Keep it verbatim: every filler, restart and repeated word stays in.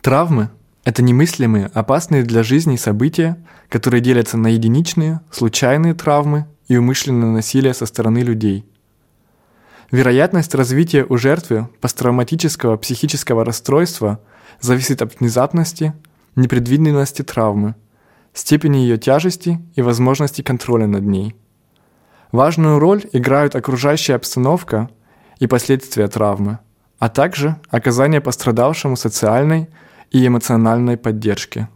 Травмы – это немыслимые, опасные для жизни события, которые делятся на единичные, случайные травмы и умышленное насилие со стороны людей. Вероятность развития у жертвы посттравматического психического расстройства зависит от внезапности, непредвиденности травмы, степени ее тяжести и возможности контроля над ней. Важную роль играют окружающая обстановка и последствия травмы, а также оказание пострадавшему социальной и эмоциональной поддержки.